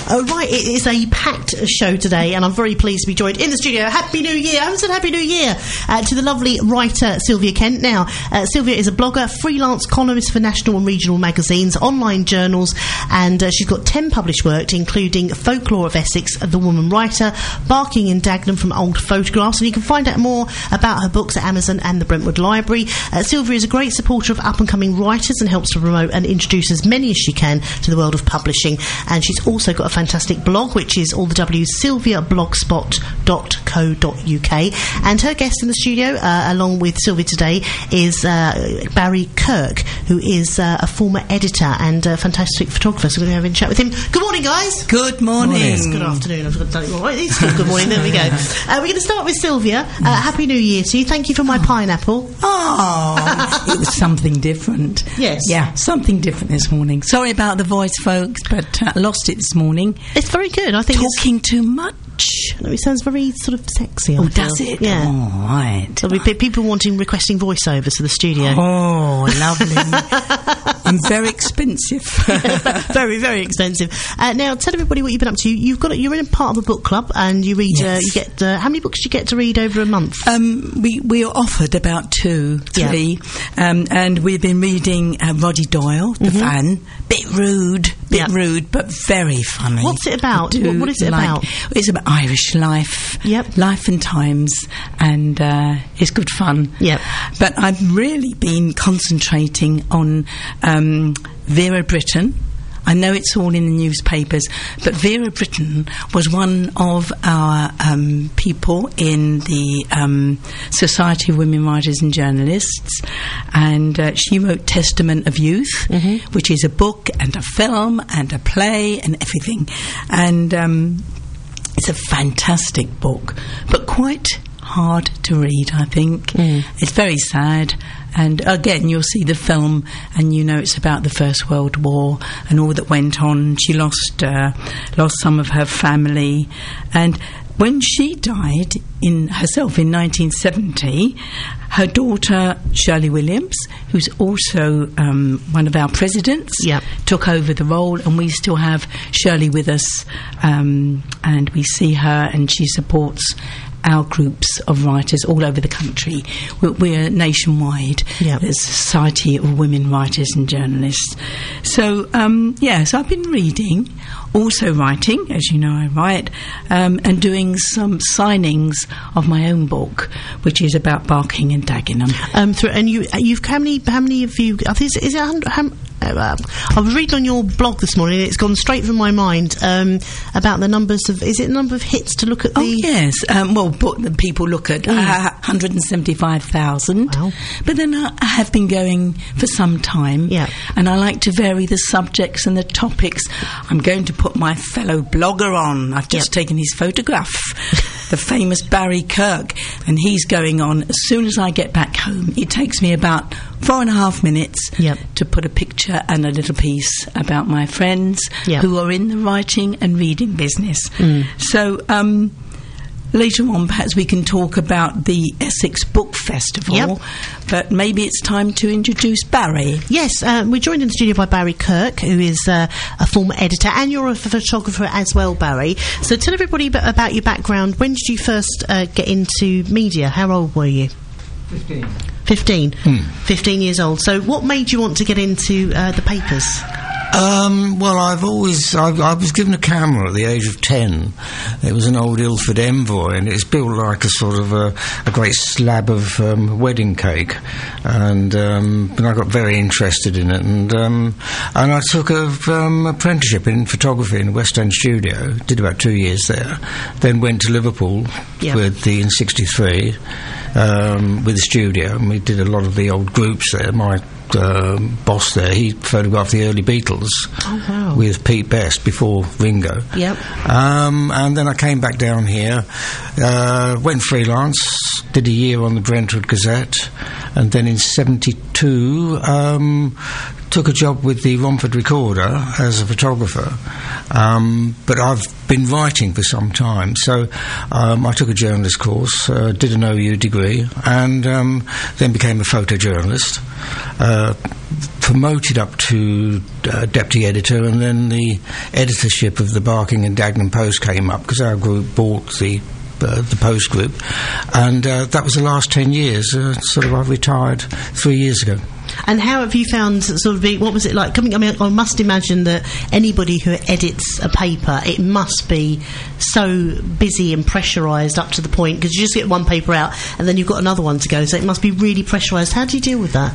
Right, it is a packed show today, and I'm very pleased to be joined in the studio. Happy New Year! I haven't said Happy New Year to the lovely writer Sylvia Kent. Now, Sylvia is a blogger, freelance columnist for national and regional magazines, online journals, and she's got 10 published works, including Folklore of Essex, The Woman Writer, Barking in Dagenham from Old Photographs, and you can find out more about her books at Amazon and the Brentwood Library. Sylvia is a great supporter of up-and-coming writers and helps to promote and introduce as many as she can to the world of publishing, and she's also got a fantastic blog, which is all the W's, sylviablogspot.co.uk, and her guest in the studio, along with Sylvia today, is Barry Kirk, who is a former editor and a fantastic photographer, so we're going to have a chat with him. Good morning, guys. Good morning. Good afternoon. I've got to tell you what, it's still good morning. There we go. We're going to start with Sylvia. Happy New Year to you. Thank you for my pineapple. Oh, it was something different. Yes. Yeah, something different this morning. Sorry about the voice, folks, but I lost it this morning. It's very good. I think talking too much. No, it sounds very sort of sexy. Oh, does it? Yeah. Oh, right. There'll be people requesting voiceovers to the studio. Oh, lovely. I'm very expensive. Very, very expensive. Now, tell everybody what you've been up to. You're in a part of a book club, and you read. Yes. You get how many books do you get to read over a month? We are offered about 2, 3, and we've been reading Roddy Doyle, The Fan. Bit rude, but very funny. What's it about? What is it about? It's about Irish life, life and times, and it's good fun. Yep. But I've really been concentrating on Vera Brittain. I know it's all in the newspapers, but Vera Brittain was one of our people in the Society of Women Writers and Journalists, and she wrote Testament of Youth, which is a book and a film and a play and everything, and it's a fantastic book, but quite hard to read, I think. It's very sad, and again you'll see the film and you know it's about the First World War and all that went on. She lost some of her family, and when she died herself in 1970, her daughter Shirley Williams, who's also one of our presidents, took over the role, and we still have Shirley with us, and we see her and she supports our groups of writers all over the country. We're nationwide. There's a Society of Women Writers and Journalists. So, so I've been reading, also writing, as you know I write, and doing some signings of my own book, which is about Barking in Dagenham. And you've how many of you? I think is it 100? I was reading on your blog this morning, and it's gone straight from my mind about the numbers of. Is it the number of hits to look at the? Oh yes. But people look at 175,000. Wow. But then I have been going for some time, and I like to vary the subjects and the topics. I'm going to put my fellow blogger on. I've just taken his photograph, the famous Barry Kirk, and he's going on as soon as I get back home. It takes me about 4.5 minutes to put a picture and a little piece about my friends who are in the writing and reading business. So later on perhaps we can talk about the Essex Book Festival, but maybe it's time to introduce Barry. Yes, we're joined in the studio by Barry Kirk, who is a former editor, and you're a photographer as well, Barry. So tell everybody about your background. When did you first get into media? How old were you? 15 years old. So what made you want to get into the papers? Well, I was given a camera at the age of 10. It was an old Ilford Envoy, and it's built like a sort of a great slab of wedding cake. And I got very interested in it, and I took an apprenticeship in photography in the West End studio. Did about 2 years there. Then went to Liverpool in '63 with the studio, and we did a lot of the old groups there. My boss there, he photographed the early Beatles with Pete Best before Ringo. And then I came back down here, went freelance, did a year on the Brentwood Gazette, and then in '72 took a job with the Romford Recorder as a photographer, but I've been writing for some time. So I took a journalist course, did an OU degree, and then became a photojournalist. Promoted up to deputy editor, and then the editorship of the Barking and Dagenham Post came up because our group bought the Post Group, and that was the last 10 years. I retired 3 years ago. And how have you found sort of what was it like coming? I mean, I must imagine that anybody who edits a paper, it must be so busy and pressurised up to the point, because you just get one paper out and then you've got another one to go, so it must be really pressurised. How do you deal with that?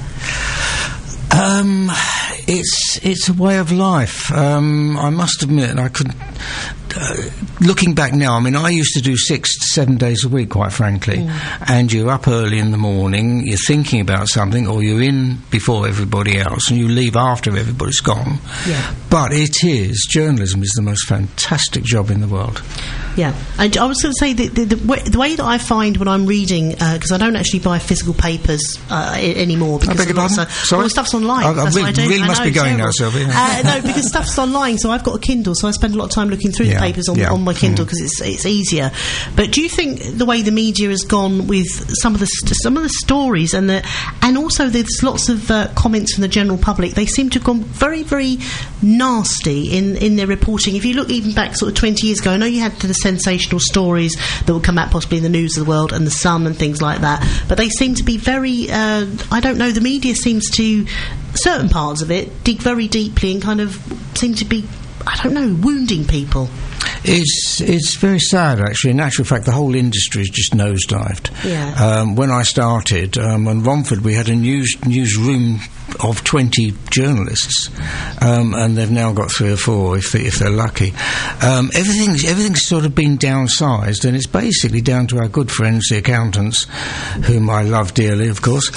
It's a way of life. I must admit, I could. Looking back now, I mean, I used to do 6 to 7 days a week, quite frankly. And you're up early in the morning, you're thinking about something, or you're in before everybody else, and you leave after everybody's gone. Yeah. But journalism is the most fantastic job in the world. Yeah. And I was going to say the way that I find when I'm reading, because I don't actually buy physical papers anymore. Because I beg your pardon? Sorry? Well, stuff's online. I really must be going now, Sylvia. No, because stuff's online, so I've got a Kindle, so I spend a lot of time looking through the papers on my Kindle because it's easier. But do you think the way the media has gone with some of the stories and also there's lots of comments from the general public, they seem to have gone very, very nasty in their reporting? If you look even back sort of 20 years ago, I know you had the sensational stories that would come out possibly in the News of the World and the Sun and things like that, but they seem to be very I don't know, the media seems to, certain parts of it, dig very deeply and kind of seem to be, I don't know, wounding people. It's very sad, actually. In actual fact, the whole industry has just nosedived. Yeah. When I started, on Romford, we had a newsroom of 20 journalists, and they've now got 3 or 4 if they're lucky. Everything's sort of been downsized, and it's basically down to our good friends, the accountants, whom I love dearly, of course.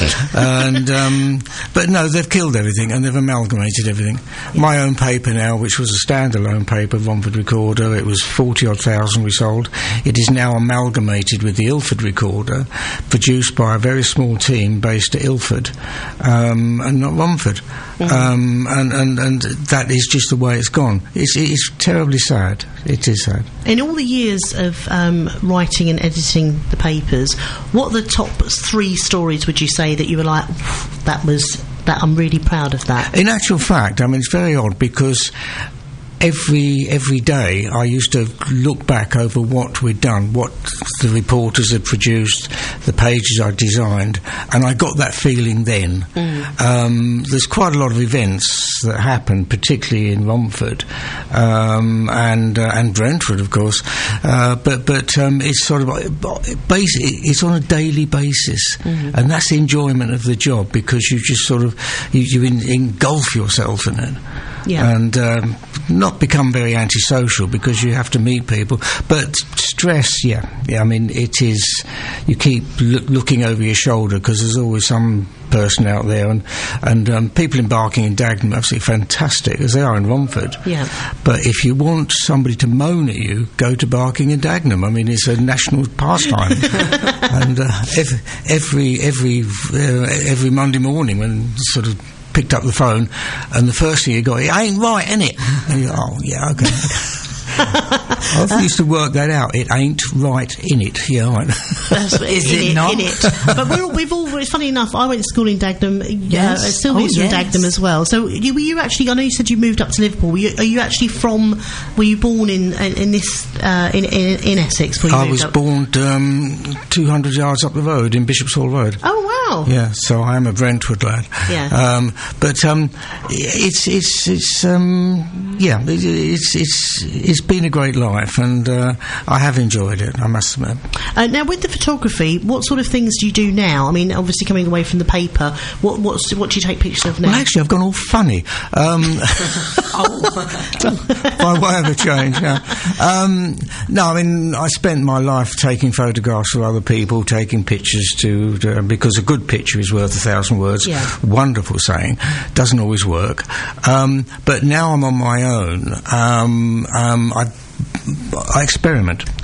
But no, they've killed everything and they've amalgamated everything. Yeah. My own paper now, which was a standalone paper, Romford Recorder, it was 40,000 we sold. It is now amalgamated with the Ilford Recorder, produced by a very small team based at Ilford, and not Romford. Mm-hmm. And that is just the way it's gone. It's terribly sad. It is sad. In all the years of writing and editing the papers, what are the top 3 stories would you say that you were like, that I'm really proud of that? In actual fact, I mean, it's very odd because every day I used to look back over what we'd done, what the reporters had produced, the pages I designed, and I got that feeling then. There's quite a lot of events that happened, particularly in Romford and Brentford, of course, but it's sort of it's on a daily basis, and that's the enjoyment of the job, because you just sort of you engulf yourself in it. Yeah. And not become very antisocial because you have to meet people. But stress, yeah, I mean, it is, you keep looking over your shoulder because there's always some person out there, and people in Barking and Dagenham are absolutely fantastic, as they are in Romford. Yeah. But if you want somebody to moan at you, go to Barking and Dagenham. I mean, it's a national pastime. And every Monday morning when sort of picked up the phone, and the first thing you got, it ain't right, innit? And you go, oh, yeah, okay. I used to work that out. It ain't right in it. Yeah, right. Is it not? In it. But we've all. It's funny enough. I went to school in Dagenham. Yes. Sylvia's from Dagenham as well. So were you actually? I know you said you moved up to Liverpool. Are you actually from? Were you born in this in Essex? I was born 200 yards up the road in Bishop's Hall Road. Oh wow! Yeah. So I am a Brentwood lad. Yeah. It's been a great life, and I have enjoyed it, I must admit. Now, with the photography, what sort of things do you do now? I mean, obviously coming away from the paper, what do you take pictures of now? Well, actually, I've gone all funny. By way of a change, yeah. No, I mean, I spent my life taking photographs for other people, taking pictures because a good picture is worth 1,000 words. Yeah. Wonderful saying. Doesn't always work. But now I'm on my own. I experiment.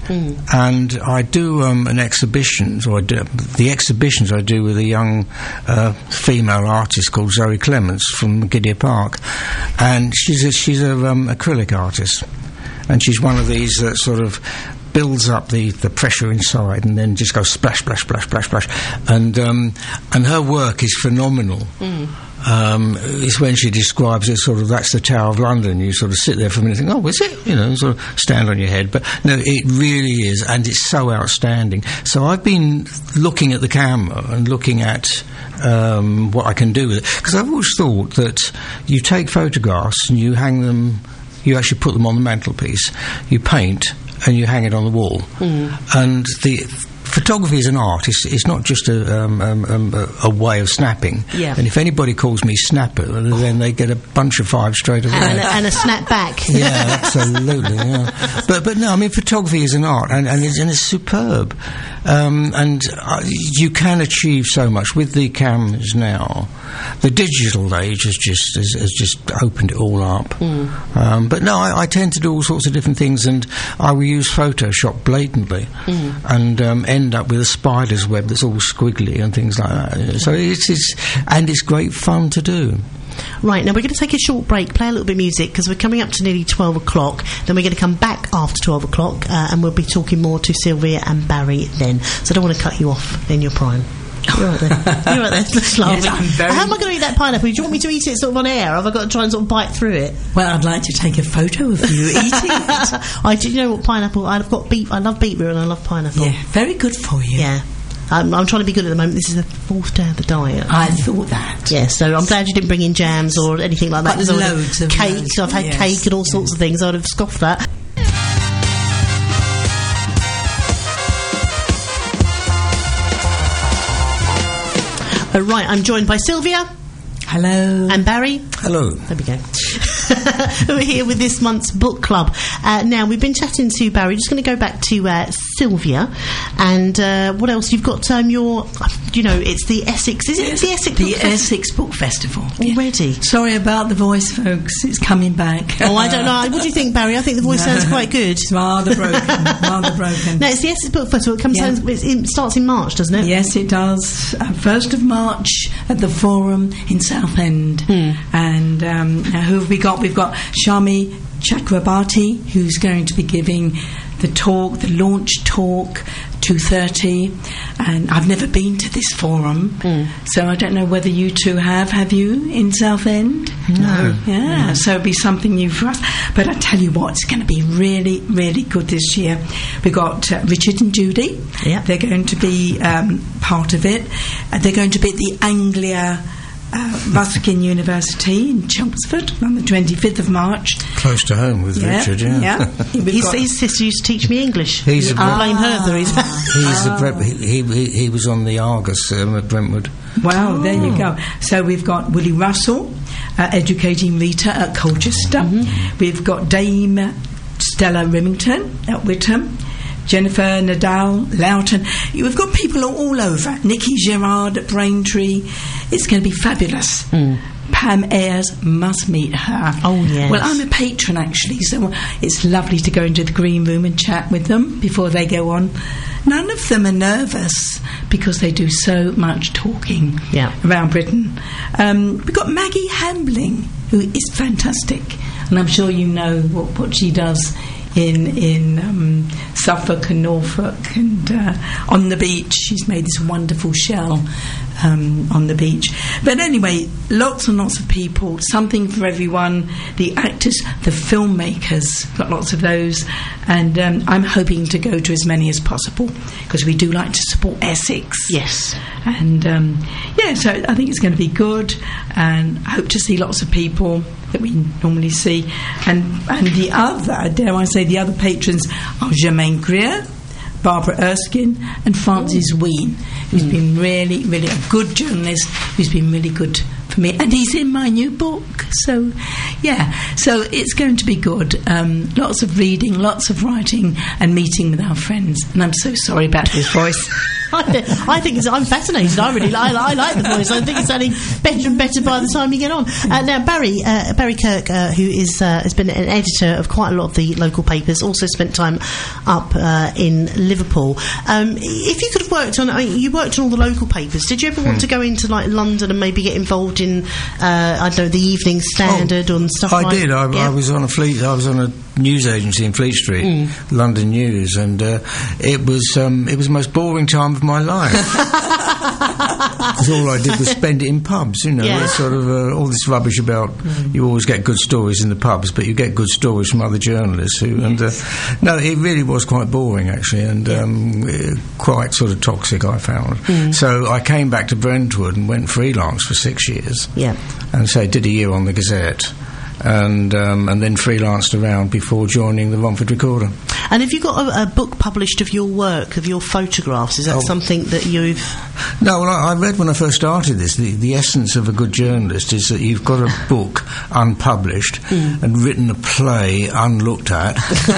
and I do an exhibitions, or the exhibitions I do with a young female artist called Zoe Clements from Gidea Park, and she's a acrylic artist, and she's one of these that sort of builds up the pressure inside and then just goes splash, splash, splash, splash, splash, and her work is phenomenal. It's when she describes it, sort of, that's the Tower of London. You sort of sit there for a minute and think, oh, is it? You know, and sort of stand on your head. But no, it really is, and it's so outstanding. So I've been looking at the camera and looking at what I can do with it, because I've always thought that you take photographs and you hang them, you actually put them on the mantelpiece, you paint, and you hang it on the wall. And the photography is an art. It's not just a way of snapping. Yeah. And if anybody calls me snapper, then they get a bunch of five straight away. And a snap back. Yeah, absolutely. Yeah. But no, I mean, photography is an art, and it's superb. And you can achieve so much with the cameras now. The digital age has just opened it all up. But no, I tend to do all sorts of different things, and I will use Photoshop blatantly, and end up with a spider's web that's all squiggly and things like that. So it's great fun to do. Right, now we're going to take a short break, play a little bit of music, because we're coming up to nearly 12 o'clock. Then we're going to come back after 12 o'clock, and we'll be talking more to Sylvia and Barry then. So I don't want to cut you off in your prime. You're right there. You're right there. That's lovely. Yes, how am I going to eat that pineapple? Do you want me to eat it sort of on air? Or have I got to try and sort of bite through it? Well, I'd like to take a photo of you eating it. I do. You know what, pineapple? I've got beet. I love beetroot and I love pineapple. Yeah, very good for you. Yeah. I'm trying to be good at the moment. This is the 4th day of the diet. I thought that. Yeah, so I'm glad you didn't bring in jams or anything like that. Loads of cake. those. I've had cake and all sorts of things. I'd have scoffed that. Right, I'm joined by Sylvia. Hello. And Barry. Hello. There we go. We're here with this month's book club. Now, we've been chatting to Barry. Just going to go back to Sylvia. And what else? You've got it's the Essex. Is it the Essex Book Festival? Essex Book Festival. Already? Yeah. Sorry about the voice, folks. It's coming back. Oh, I don't know. What do you think, Barry? I think the voice sounds quite good. It's rather broken. No, it's the Essex Book Festival. It starts in March, doesn't it? Yes, it does. 1st of March at the Forum in Southend. And who have we got? We've got Shami Chakrabarti, who's going to be giving the launch talk, 2:30, and I've never been to this forum, so I don't know whether you two have you in Southend? No. Yeah, so it'll be something new for us. But I tell you what, it's going to be really, really good this year. We've got Richard and Judy. Yeah. They're going to be part of it. They're going to be at the Anglia Ruskin University in Chelmsford on the 25th of March. Close to home with Richard, yeah. His sister used to teach me English. He's a blame her, the reason. He was on the Argus at Brentwood. Wow, there you go. So we've got Willie Russell educating Rita at Colchester. We've got Dame Stella Remington at Whittam. Jennifer Nadal, Loughton. We've got people all over. Nikki Gerard at Braintree. It's going to be fabulous. Pam Ayres, must meet her. Oh, yes. Well, I'm a patron, actually, so it's lovely to go into the green room and chat with them before they go on. None of them are nervous because they do so much talking around Britain. We've got Maggie Hambling, who is fantastic, and I'm sure you know what she does in Suffolk and Norfolk, and on the beach. She's made this wonderful shell on the beach. But anyway, lots and lots of people, something for everyone. The actors, the filmmakers, got lots of those, and I'm hoping to go to as many as possible because we do like to support Essex. Yes. And so I think it's going to be good, and I hope to see lots of people that we normally see, and the other, dare I say, the other patrons are Germaine Greer, Barbara Erskine, and Francis Ween, who's been really, really a good journalist, who's been really good for me, and he's in my new book. So it's going to be good. Lots of reading, lots of writing, and meeting with our friends. And I'm so sorry about his voice. I think I'm fascinated. I like the voice. I think it's sounding better and better by the time you get on. Now, Barry Kirk, who has been an editor of quite a lot of the local papers, also spent time up in Liverpool. If you could have worked on, you worked on all the local papers. Did you ever want to go into like London and maybe get involved in, I don't know, the Evening Standard and stuff? I did. I was on a news agency in Fleet Street, London News, and it was the most boring time of my life. Because all I did was spend it in pubs, It's sort of all this rubbish about you always get good stories in the pubs, but you get good stories from other journalists no, it really was quite boring actually, and quite sort of toxic, I found. So I came back to Brentwood and went freelance for 6 years. And so I did a year on the Gazette. And then freelanced around before joining the Romford Recorder. And have you got a book published of your work, of your photographs? Is that something that you've... No, well, I read when I first started this, the essence of a good journalist is that you've got a book unpublished and written a play unlooked at.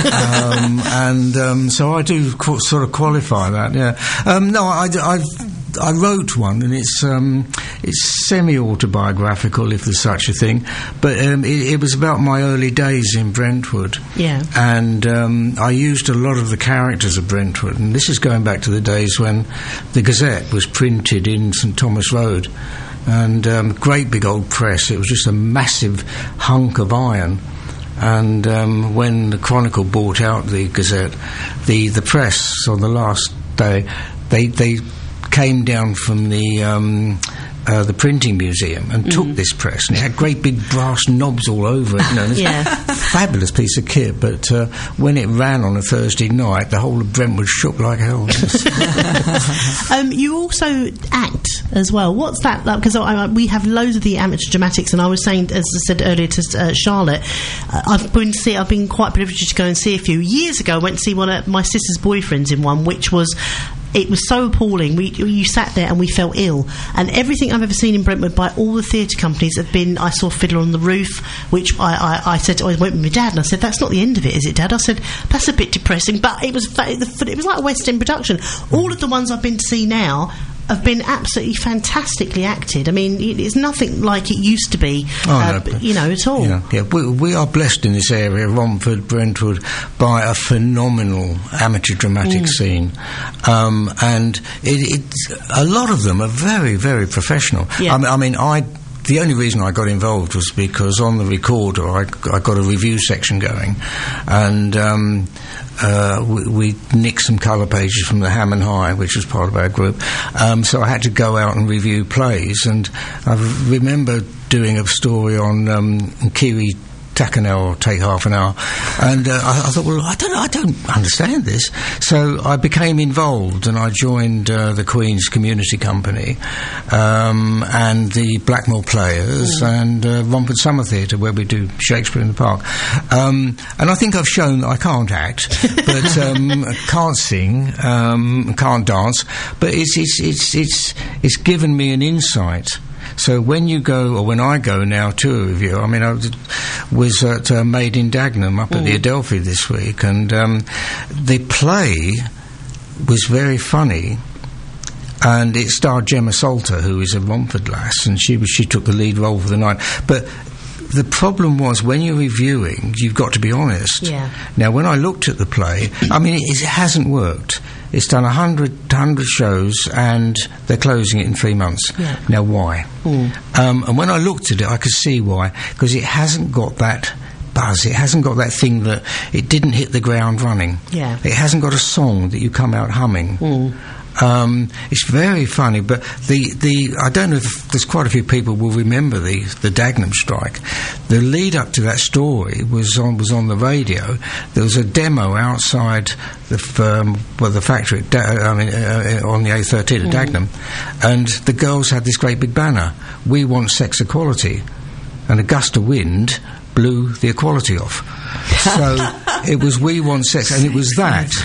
So I do sort of qualify that, yeah. No, I wrote one, and it's semi-autobiographical, if there's such a thing, but it was about my early days in Brentwood. Yeah. And I used a lot of the characters of Brentwood, and this is going back to the days when the Gazette was printed in St Thomas Road, and great big old press. It was just a massive hunk of iron. And when the Chronicle bought out the Gazette, the press on the last day, they came down from the printing museum and took this press, and it had great big brass knobs all over it. Fabulous piece of kit, but when it ran on a Thursday night, the whole of Brentwood shook like hell. You also act as well. What's that like? Because we have loads of the amateur dramatics, and I was saying, as I said earlier to Charlotte, I've been quite privileged to go and see a few. Years ago I went to see one of my sister's boyfriends in one, which was... It was so appalling. You sat there and we felt ill. And everything I've ever seen in Brentwood by all the theatre companies have been... I saw Fiddler on the Roof, which I said... I went with my dad and I said, that's not the end of it, is it, Dad? I said, that's a bit depressing. But it was like a West End production. All of the ones I've been to see now have been absolutely fantastically acted. I mean, it's nothing like it used to be, at all. Yeah. We are blessed in this area, Romford, Brentwood, by a phenomenal amateur dramatic scene. And a lot of them are very, very professional. Yeah. The only reason I got involved was because on the Recorder I got a review section going, and we nicked some colour pages from the Ham and High, which was part of our group. So I had to go out and review plays, and I remember doing a story on Kiri Takanel, Take Half an Hour, and I thought, well, I don't understand this. So I became involved, and I joined the Queen's Community Company and the Blackmore Players and Romford Summer Theatre, where we do Shakespeare in the Park. And I think I've shown that I can't act, but can't sing, can't dance, but it's given me an insight. So when you go, or when I go now to a review, I was at Made in Dagenham up at the Adelphi this week, and the play was very funny, and it starred Gemma Salter, who is a Romford lass, and she took the lead role for the night. But the problem was, when you're reviewing, you've got to be honest. Yeah. Now, when I looked at the play, it hasn't worked. It's done 100 shows, and they're closing it in 3 months. Yeah. Now, why? And when I looked at it, I could see why. Because it hasn't got that buzz. It hasn't got that thing that it didn't hit the ground running. Yeah. It hasn't got a song that you come out humming. It's very funny, but I don't know if there's quite a few people will remember the Dagenham strike. The lead up to that story was on the radio. There was a demo outside the factory on the A13 at Dagenham, and the girls had this great big banner: "We want sex equality," and a gust of wind blew the equality off. So it was "We want sex," and it was that.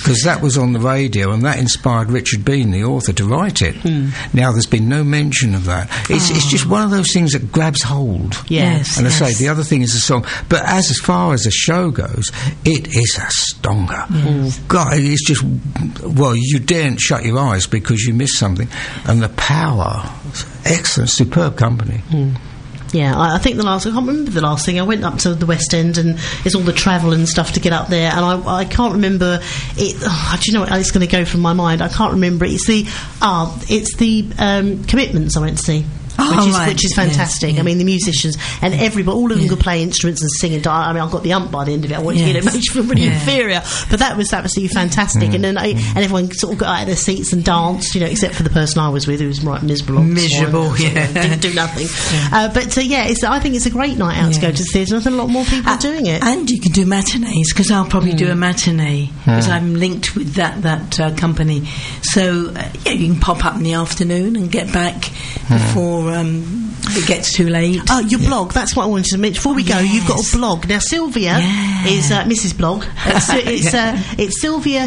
because that was on the radio, and that inspired Richard Bean, the author, to write it. Now there's been no mention of that. It's just one of those things that grabs hold. Yes. And I say the other thing is the song, but as far as the show goes, it is a stonker. God, it's just, well, you daren't shut your eyes because you miss something, and the power, excellent, superb company. Yeah, I think I can't remember the last thing. I went up to the West End, and it's all the travel and stuff to get up there, and I can't remember it. Do you know what? It's going to go from my mind. I can't remember it. It's the Commitments I went to see. Which is fantastic. I mean, the musicians and everybody, all of them could play instruments and sing and I mean, I got the ump by the end of it. I wanted to get it, made you feel really inferior, but that was absolutely fantastic. And then and everyone sort of got out of their seats and danced, except for the person I was with, who was right miserable, didn't do nothing. I think it's a great night out to go to the theatre. I think a lot more people are doing it. And you can do matinees, because I'll probably do a matinee because I'm linked with that company. So you can pop up in the afternoon and get back before it gets too late. Oh, your blog, that's what I wanted to mention. Before we go, you've got a blog. Now, Sylvia is Mrs. Blog. It's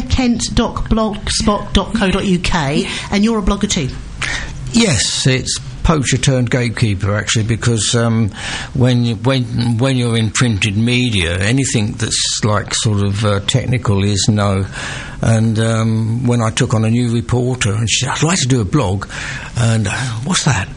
sylviakent.blogspot.co.uk, and you're a blogger too. Yes, it's poacher turned gatekeeper, actually, because when you're in printed media, anything that's like sort of technical is no. And when I took on a new reporter, and she said, "I'd like to do a blog," and what's that?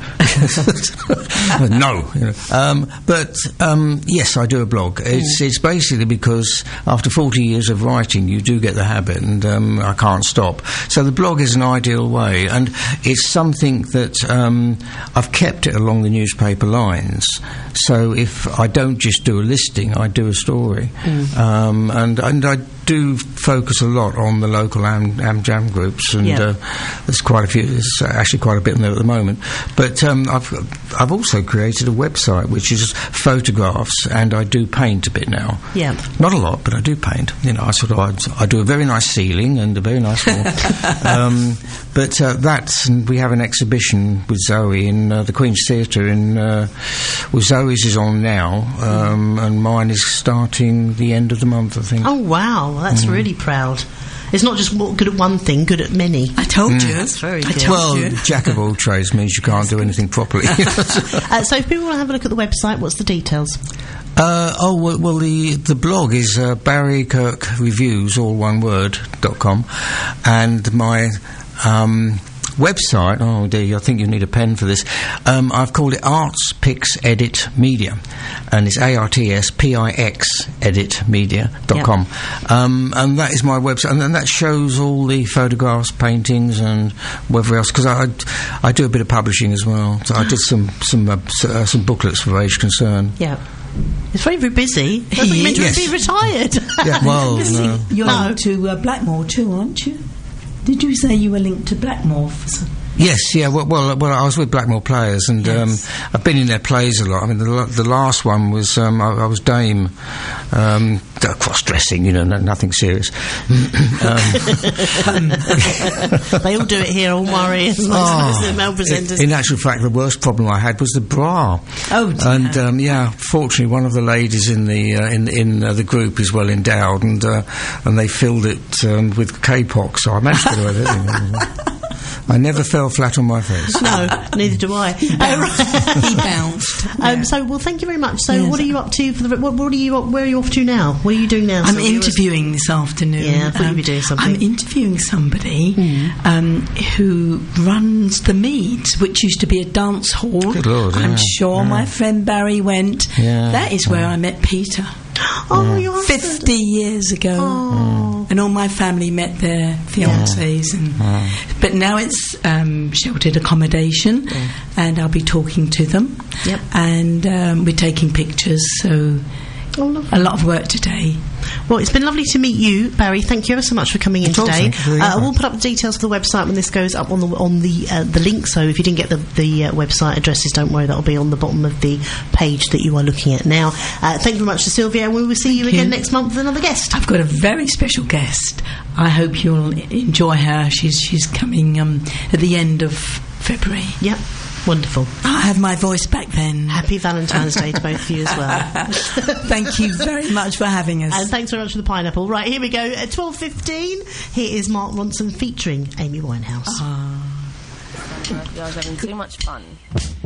No, but yes, I do a blog. It's basically because after 40 years of writing, you do get the habit, and I can't stop. So the blog is an ideal way, and it's something that I've kept it along the newspaper lines. So if I don't just do a listing, I do a story, and I do focus a lot on the local Am-Jam groups, and there's quite a few. There's actually quite a bit in there at the moment. But I've also created a website which is photographs, and I do paint a bit now. Yeah, not a lot, but I do paint. I do a very nice ceiling and a very nice wall. But we have an exhibition with Zoe in the Queen's Theatre well, Zoe's is on now, and mine is starting the end of the month, I think. Oh wow, that's really proud. It's not just good at one thing, good at many. I told you. That's very good. Jack of all trades means you can't do anything properly. So if people want to have a look at the website, what's the details? The blog is Barry Kirk Reviews, all one word, .com, and my website, oh dear, I think you need a pen for this. I've called it Arts Pix Edit Media, and it's ARTSPIX editmedia.com. And that is my website, and that shows all the photographs, paintings, and whatever else, because I do a bit of publishing as well. So I did some booklets for Age Concern. Yeah. It's very, very busy. I think you meant to be retired. Yeah, well, no. You're linked to Blackmore too, aren't you? Did you say you were linked to Blackmore for some? Yes, yeah. Well, I was with Blackmore Players, and I've been in their plays a lot. I mean, the last one was I was Dame, cross-dressing, nothing serious. They all do it here, all Murray, as the male presenters. In actual fact, the worst problem I had was the bra. Oh, dear. And fortunately, one of the ladies in the group is well endowed, and they filled it with K-pop, so I managed to do everything. I never fell flat on my face. No, neither do I. He bounced. So, thank you very much. So, what are you up to for the? Where are you off to now? What are you doing now? I'm interviewing this afternoon. Yeah, I thought you'd be doing something. I'm interviewing somebody who runs the Meads, which used to be a dance hall. Good Lord, I'm sure my friend Barry went. Yeah. That is where I met Peter. Oh, your husband. 50 years ago. Oh. And all my family met their fiancés. But now it's sheltered accommodation, and I'll be talking to them. Yep. And we're taking pictures, so a lot of work today. Well, it's been lovely to meet you, Barry. Thank you ever so much for coming in today. I will put up the details of the website when this goes up on the link. So if you didn't get the website addresses, don't worry, that'll be on the bottom of the page that you are looking at now. Thank you very much to Sylvia, and we will see you again next month with another guest. I've got a very special guest. I hope you'll enjoy her. She's coming at the end of February. Yep. Wonderful. I have my voice back then. Happy Valentine's Day to both of you as well. Thank you very much for having us. And thanks very much for the pineapple. Right, here we go. At 12:15, here is Mark Ronson featuring Amy Winehouse. You guys are having too much fun.